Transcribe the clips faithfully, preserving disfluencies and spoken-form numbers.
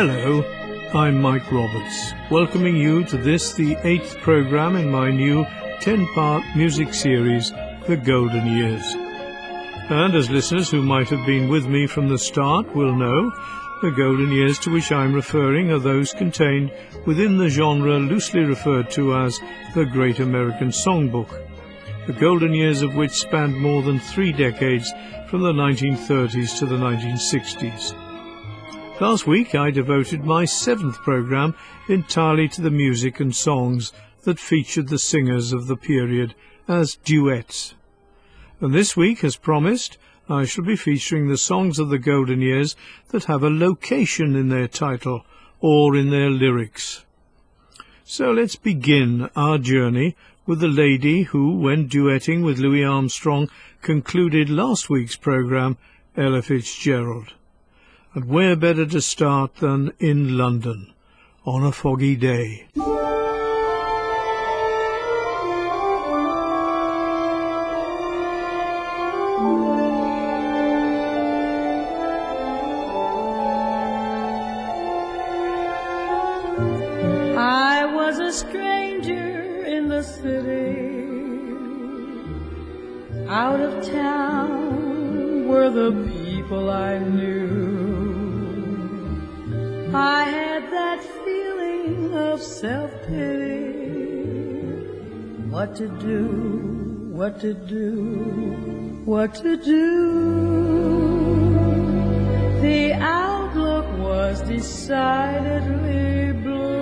Hello, I'm Mike Roberts, welcoming you to this, the eighth programme in my new ten-part music series, The Golden Years. And as listeners who might have been with me from the start will know, the golden years to which I'm referring are those contained within the genre loosely referred to as the Great American Songbook, the golden years of which spanned more than three decades from the nineteen thirties to the nineteen sixties. Last week I devoted my seventh programme entirely to the music and songs that featured the singers of the period as duets. And this week, as promised, I shall be featuring the songs of the golden years that have a location in their title or in their lyrics. So let's begin our journey with the lady who, when duetting with Louis Armstrong, concluded last week's programme, Ella Fitzgerald. And where better to start than in London, on a foggy day. I was a stranger in the city, out of town were the people I knew. I had that feeling of self-pity. What to do, what to do, what to do. The outlook was decidedly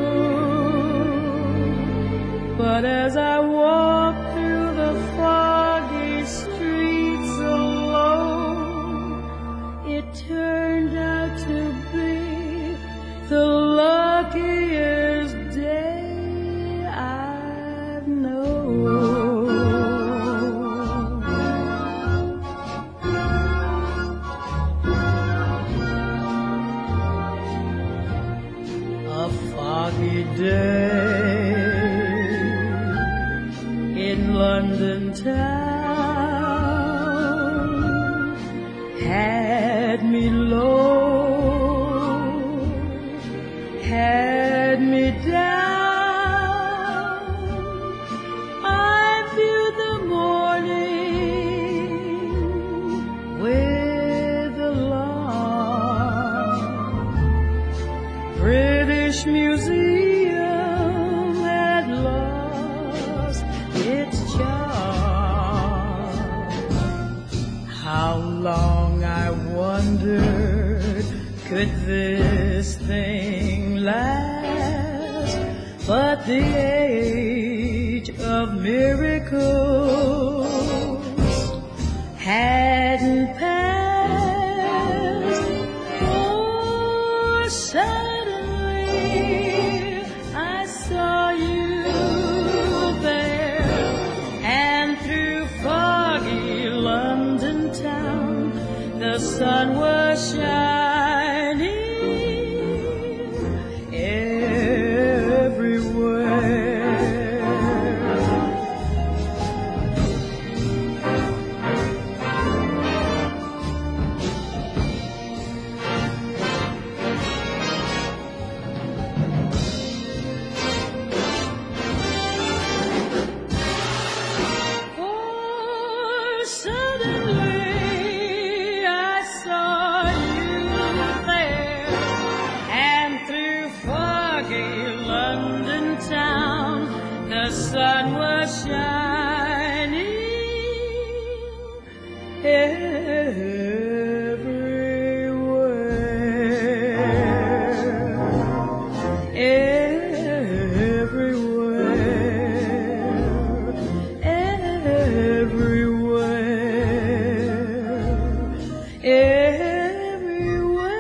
blue. But as I walked through the foggy streets alone, it turned out to be the luckiest day I've known. A foggy day in London town had me low, had me down. I viewed the morning with alarm. British Museum had lost its charm. How long, I wondered, could this thing last? But the age of miracles hadn't passed. Oh, suddenly I saw you there, and through foggy London town the sun was shining everywhere. Oh, suddenly I saw you there, and through foggy London town the sun was shining everywhere, everywhere, everywhere, everywhere.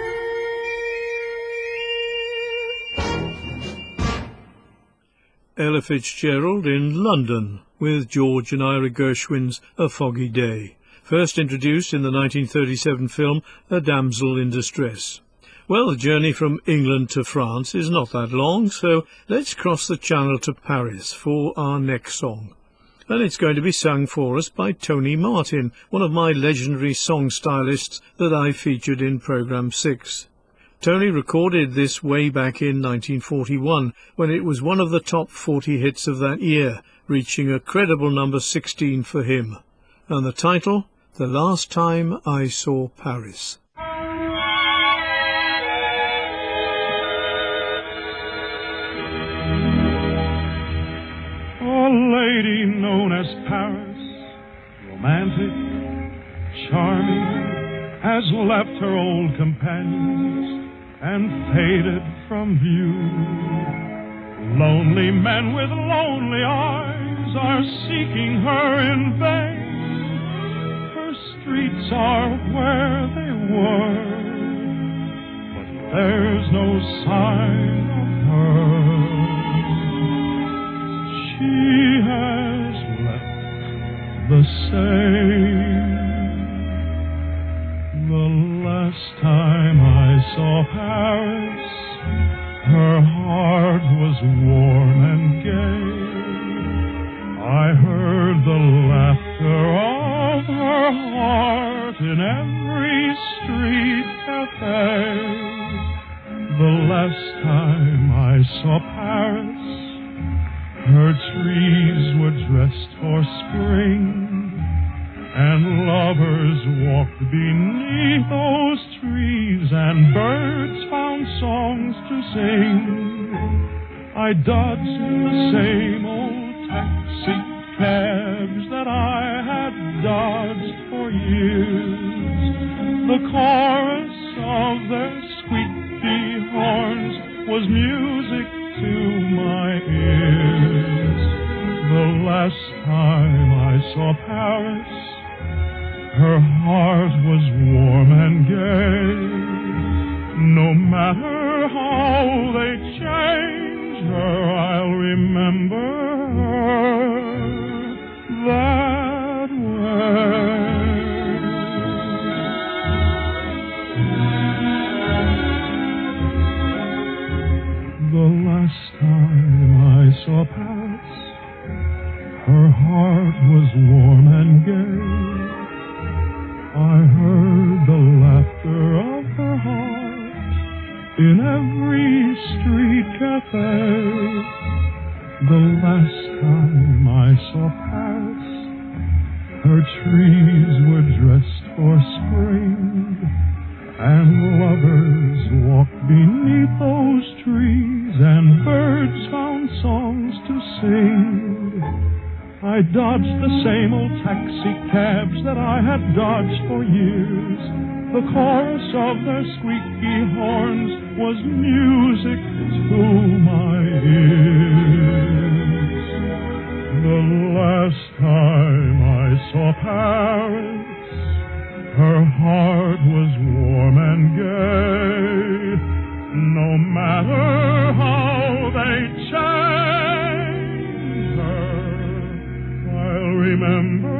Ella Fitzgerald in London with George and Ira Gershwin's A Foggy Day, first introduced in the nineteen thirty-seven film A Damsel in Distress. Well, the journey from England to France is not that long, so let's cross the channel to Paris for our next song. And it's going to be sung for us by Tony Martin, one of my legendary song stylists that I featured in programme six. Tony recorded this way back in nineteen forty-one, when it was one of the top forty hits of that year, reaching a credible number sixteen for him. And the title, The Last Time I Saw Paris. A lady known as Paris, romantic, charming, has left her old companions and faded from view. Lonely men with lonely eyes are seeking her in vain. Her streets are where they were, but there's no sign of her. She has left the same. The last time I saw Paris, her heart was warm and gay. I heard the laughter of her heart in every street cafe. The last time I saw Paris, her trees were dressed for spring, and lovers walked beneath those trees, and birds found songs to sing. I dodged the same old taxi cabs that I had dodged for years. The chorus of their squeaky horns was music to my ears. The last time I saw Paris, her heart was warm and gay. No matter how they change her, I'll remember her that way. The last time I saw Paris, her heart was warm and gay. I heard the laughter of her heart in every street cafe. The last time I saw Paris, her trees were dressed for spring, and lovers walked beneath those trees, and birds found songs to sing. I dodged the same old taxi cabs that I had dodged for years. The chorus of their squeaky horns was music to my ears. The last time I saw Paris, her heart was warm and gay. No matter how they change her, I'll remember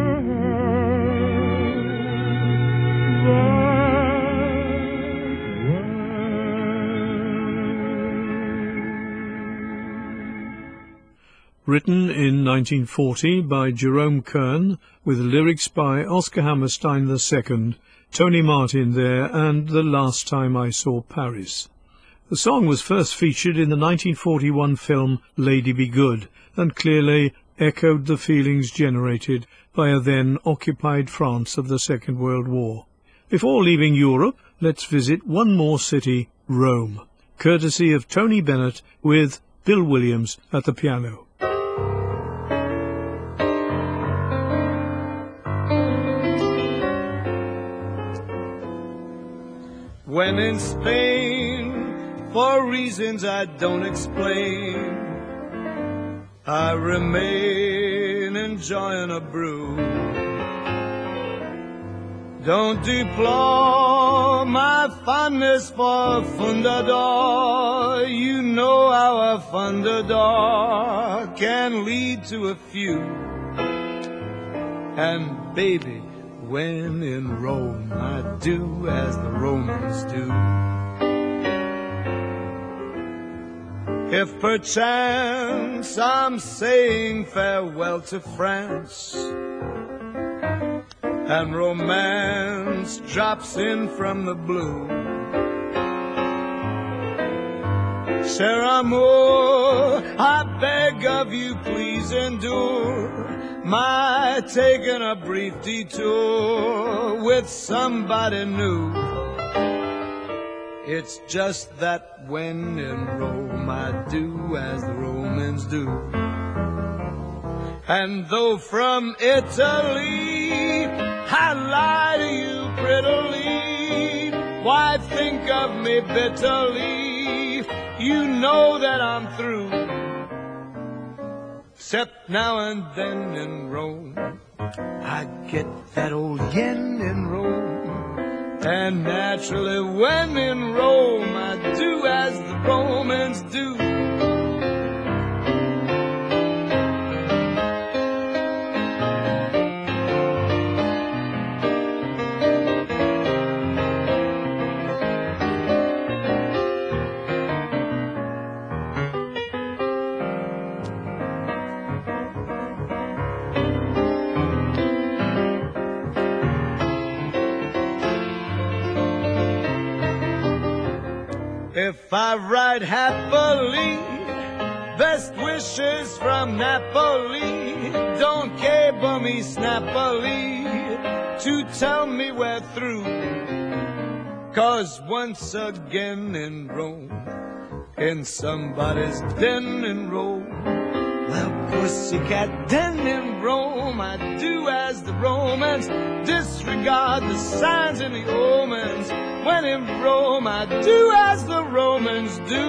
Written in nineteen forty by Jerome Kern, with lyrics by Oscar Hammerstein the Second, Tony Martin there, and The Last Time I Saw Paris. The song was first featured in the nineteen forty-one film Lady Be Good, and clearly echoed the feelings generated by a then-occupied France of the Second World War. Before leaving Europe, let's visit one more city, Rome, courtesy of Tony Bennett with Bill Williams at the piano. When in Spain, for reasons I don't explain, I remain enjoying a brew. Don't deplore my fondness for Fundador. You know how a Fundador can lead to a few. And baby, when in Rome, I do as the Romans do. If perchance I'm saying farewell to France, and romance drops in from the blue, Cher amour, I beg of you, please endure my taking a brief detour with somebody new. It's just that when in Rome I do as the Romans do. And though from Italy I lie to you prettily, why think of me bitterly? You know that I'm through. Except now and then in Rome I get that old yen in Rome. And naturally when in Rome I do as the Romans do. If I ride happily, best wishes from Napoli. Don't cable me snappily to tell me we're through. 'Cause once again in Rome, in somebody's den in Rome, well, pussycat den in Rome, I do as the Romans, disregard the signs and the omens. When in Rome, I do as the Romans do.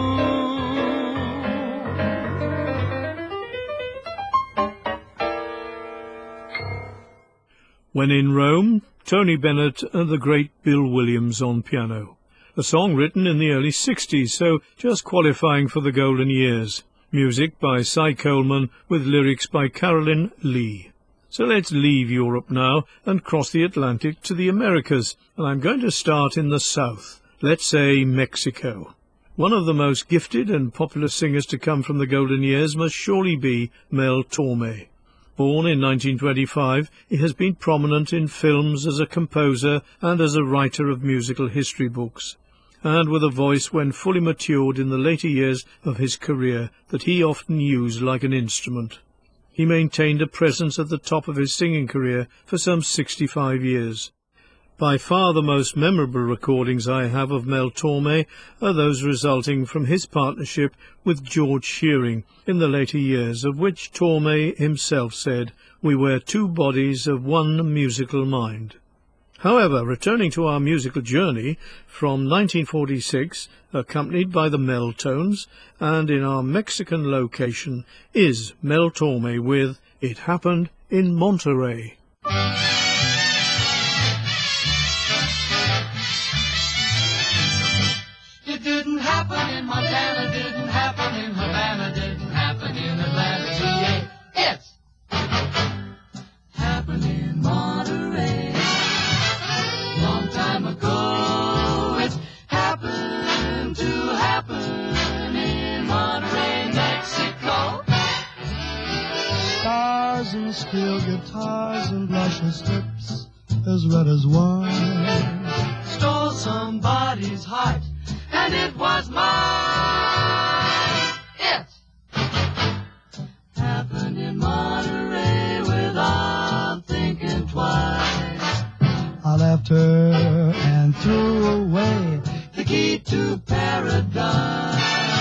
When in Rome, Tony Bennett and the great Bill Williams on piano. A song written in the early sixties, so just qualifying for the golden years. Music by Cy Coleman with lyrics by Carolyn Lee. So let's leave Europe now and cross the Atlantic to the Americas, and I'm going to start in the South, let's say Mexico. One of the most gifted and popular singers to come from the golden years must surely be Mel Torme. Born in nineteen twenty-five, he has been prominent in films as a composer and as a writer of musical history books, and with a voice when fully matured in the later years of his career that he often used like an instrument. He maintained a presence at the top of his singing career for some sixty-five years. By far the most memorable recordings I have of Mel Torme are those resulting from his partnership with George Shearing in the later years, of which Torme himself said, "We were two bodies of one musical mind." However, returning to our musical journey from nineteen forty-six, accompanied by the Mel-Tones, and in our Mexican location, is Mel Torme with It Happened in Monterey. It didn't happen in Montana, didn't happen in Havana, didn't happen in Atlanta, G A. It happened in Monterey. Long time ago, it happened to happen in Monterey, Mexico. Stars and steel guitars and luscious lips as red as wine Stole somebody's heart, and it was mine. It happened in Monterey without thinking twice. I left her and threw away The key to paradise.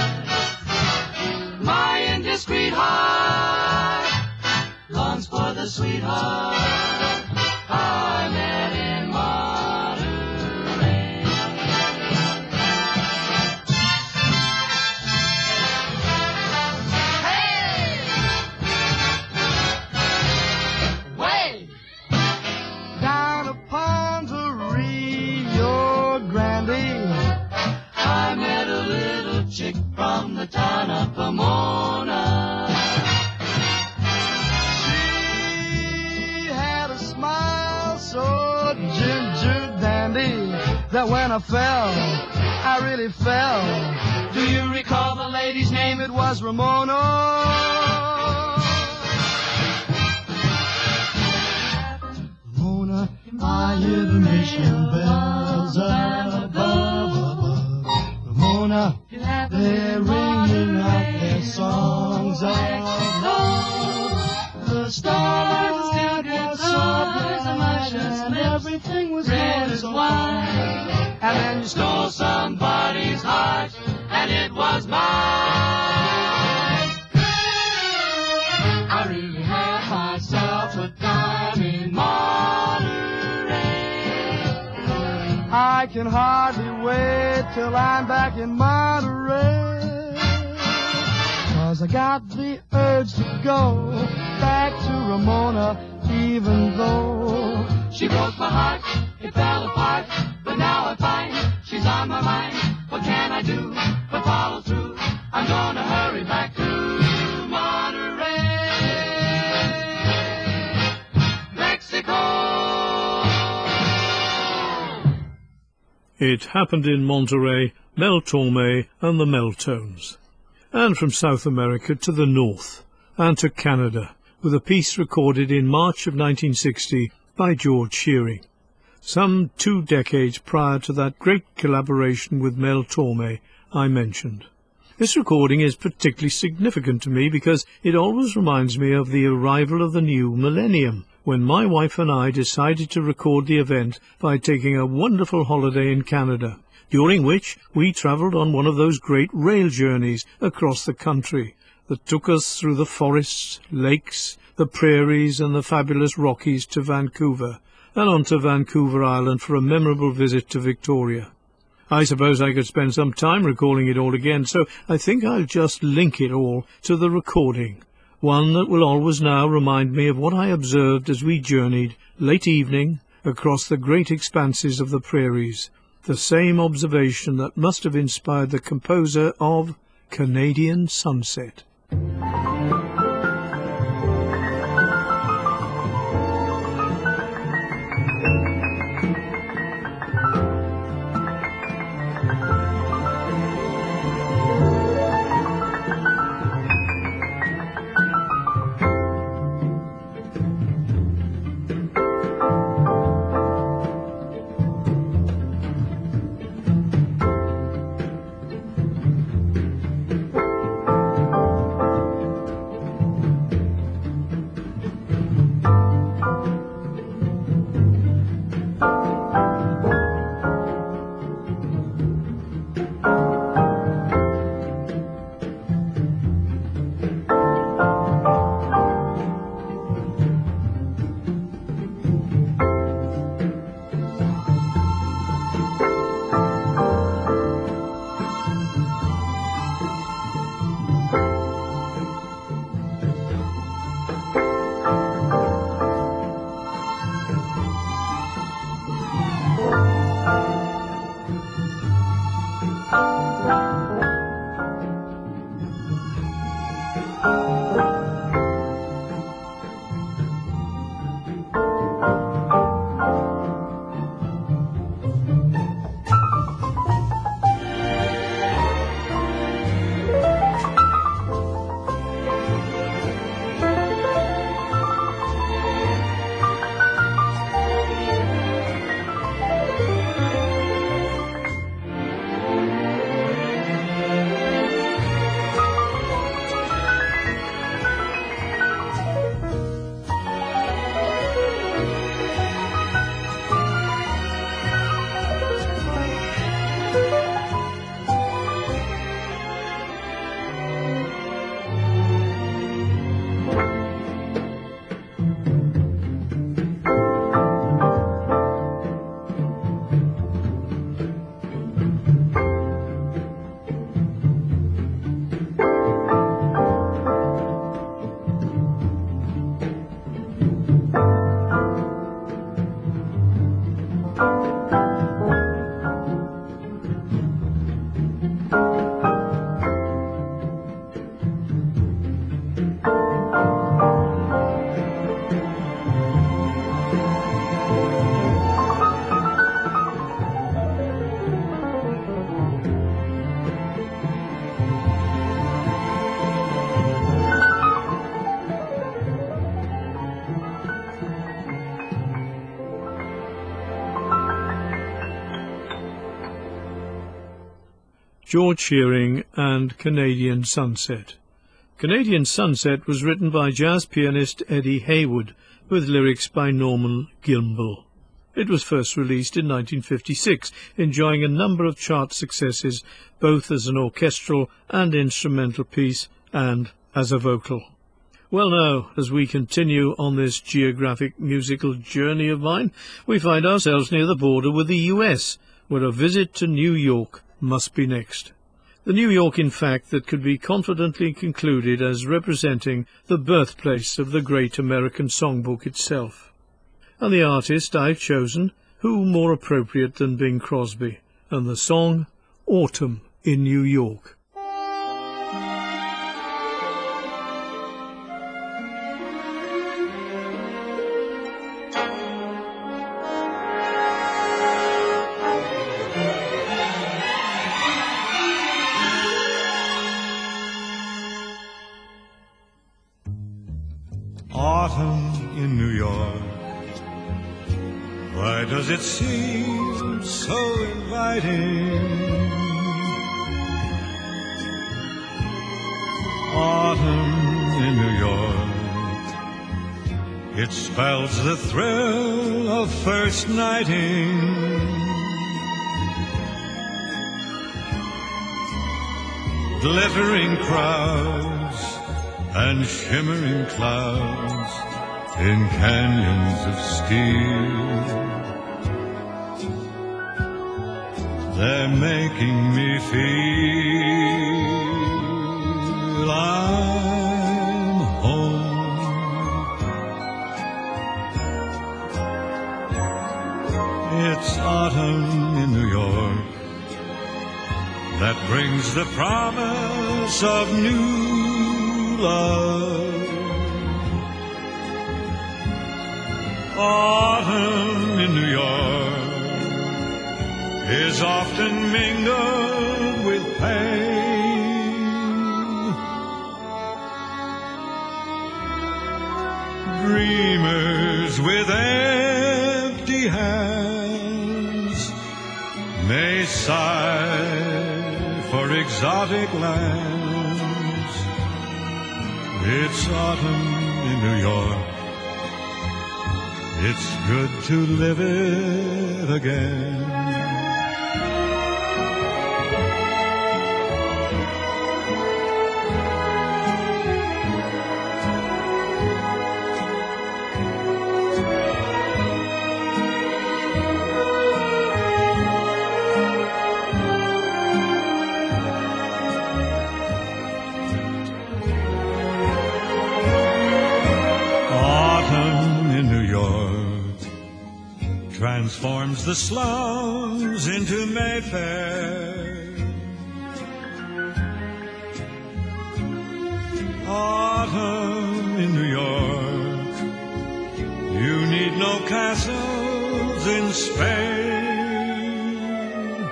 My indiscreet heart longs for the sweetheart I met in Monterey. Hey! Way! down upon the Rio Grande. I met a little chick from the town of Pomona. She had a smile so ginger dandy that when I fell, I really fell. Do you recall the lady's name? It was Ramona. Ramona, I hear the mission bells above, above. Ramona, there She stole somebody's heart, and it was mine. I really had myself a time in Monterey. I can hardly wait till I'm back in Monterey, 'cause I got the urge to go back to Ramona, even though she broke my heart, it fell apart, but now I find she's on my mind. What can I do but follow through? I'm gonna hurry back to Monterey, Mexico. It happened in Monterey, Mel Torme and the Meltones. And from South America to the north, and to Canada, with a piece recorded in March of nineteen sixty by George Shearing, some two decades prior to that great collaboration with Mel Torme I mentioned. This recording is particularly significant to me because it always reminds me of the arrival of the new millennium, when my wife and I decided to record the event by taking a wonderful holiday in Canada, during which we travelled on one of those great rail journeys across the country that took us through the forests, lakes, the prairies and the fabulous Rockies to Vancouver, and on to Vancouver Island for a memorable visit to Victoria. I suppose I could spend some time recalling it all again, so I think I'll just link it all to the recording, one that will always now remind me of what I observed as we journeyed, late evening, across the great expanses of the prairies, the same observation that must have inspired the composer of Canadian Sunset. George Shearing and Canadian Sunset. Canadian Sunset was written by jazz pianist Eddie Haywood, with lyrics by Norman Gilmble. It was first released in nineteen fifty-six, enjoying a number of chart successes, both as an orchestral and instrumental piece, and as a vocal. Well now, as we continue on this geographic musical journey of mine, we find ourselves near the border with the U S, where a visit to New York must be next. The New York, in fact, that could be confidently concluded as representing the birthplace of the great American songbook itself. And the artist I've chosen, who more appropriate than Bing Crosby, and the song Autumn in New York. Autumn in New York, why does it seem so inviting? Autumn in New York, it spells the thrill of first nighting. Glittering crowds and shimmering clouds in canyons of steel, they're making me feel I'm home. It's autumn in New York that brings the promise of new love. Autumn in New York is often mingled with pain. Dreamers with empty hands may sigh for exotic lands. It's autumn in New York, it's good to live it again. Transforms the slums into Mayfair. Autumn in New York, you need no castles in Spain.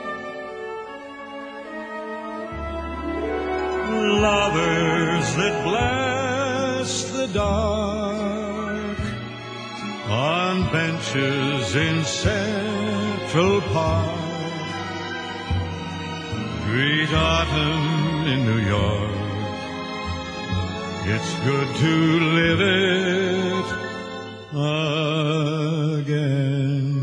Lovers that bless the dark on benches in Central Park greet autumn in New York. It's good to live it again.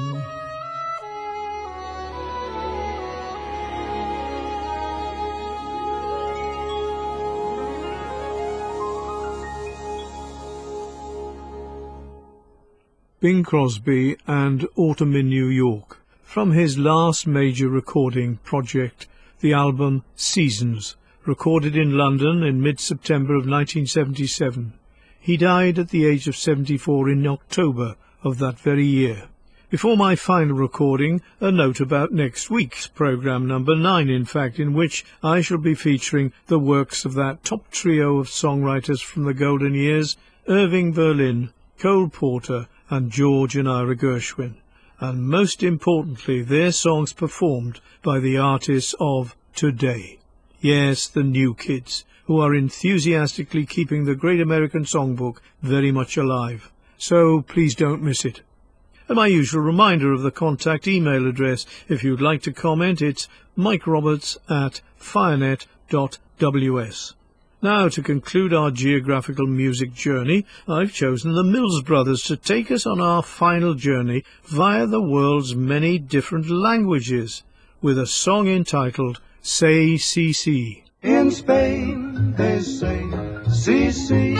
Bing Crosby and Autumn in New York, from his last major recording project, the album Seasons, recorded in London in mid-September of nineteen seventy-seven. He died at the age of seventy-four in October of that very year. Before my final recording, a note about next week's programme, number nine in fact, in which I shall be featuring the works of that top trio of songwriters from the golden years, Irving Berlin, Cole Porter and George and Ira Gershwin, and most importantly their songs performed by the artists of today. Yes, the new kids, who are enthusiastically keeping the great American songbook very much alive. So please don't miss it. And my usual reminder of the contact email address, if you'd like to comment, it's mike roberts at firenet dot w s. Now, to conclude our geographical music journey, I've chosen the Mills Brothers to take us on our final journey via the world's many different languages, with a song entitled Say Si Si. In Spain they say Si Si.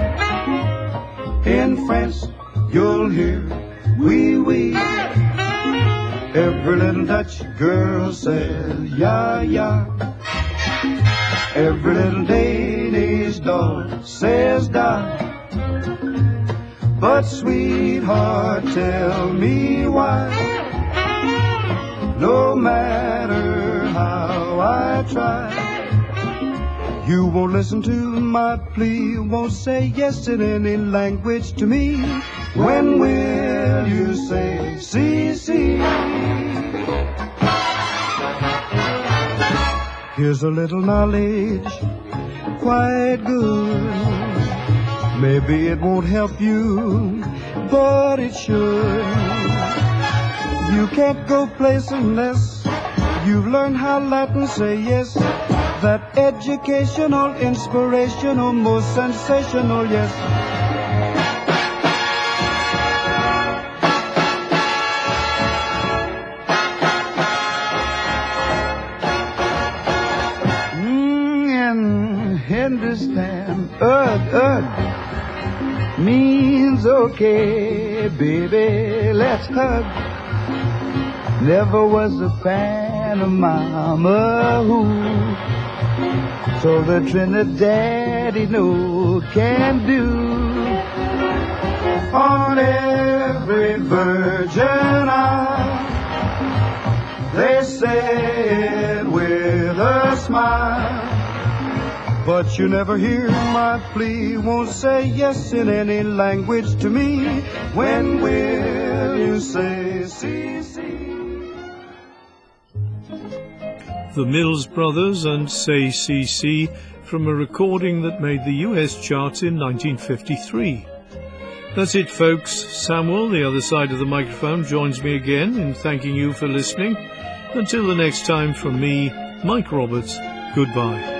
In France you'll hear Oui Oui. Every little Dutch girl says Ya Ya. Every little Danish doll says da. But sweetheart, tell me why, no matter how I try, you won't listen to my plea, won't say yes in any language to me. When will you say Si Si? Here's a little knowledge, quite good. Maybe it won't help you, but it should. You can't go place unless you've learned how Latin say yes. That educational, inspirational, most sensational, yes. Understand, ugh, ugh, means okay, baby, let's hug. Never was a fan of Mama Who, so the Trinidad no can do. On every virgin isle, they say it with a smile. But you never hear my plea, won't say yes in any language to me. When will you say Si Si? The Mills Brothers and Say Si Si, from a recording that made the U S charts in nineteen fifty-three. That's it, folks. Samuel, the other side of the microphone, joins me again in thanking you for listening. Until the next time, from me, Mike Roberts, goodbye.